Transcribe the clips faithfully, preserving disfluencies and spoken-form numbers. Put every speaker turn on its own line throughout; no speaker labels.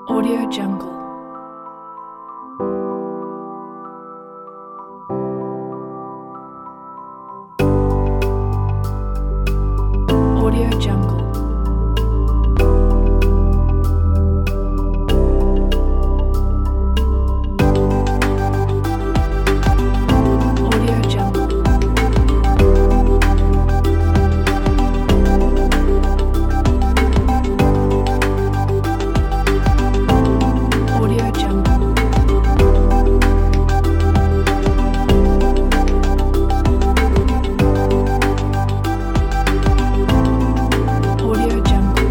Audio Jungle. Audio Jungle. Audio Jungle. Audio Jungle. Audio Jungle.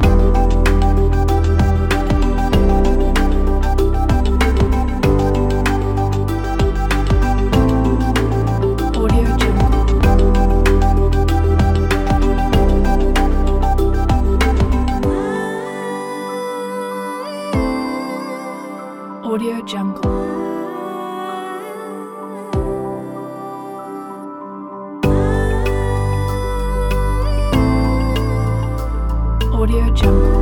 Audio Jungle. Audio Jungle. Audio Jungle.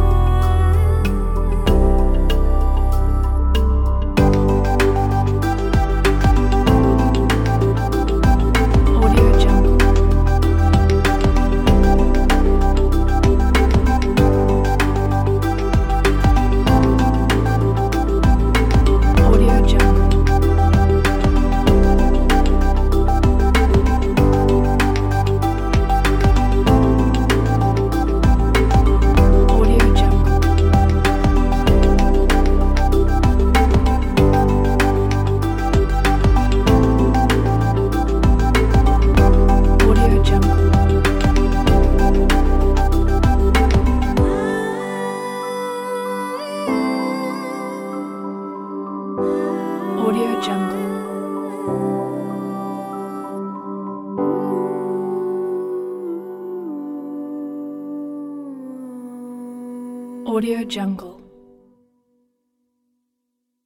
Audio Jungle. Audio Jungle. Audio Jungle. Audio Jungle. Audio Jungle. Audio Jungle.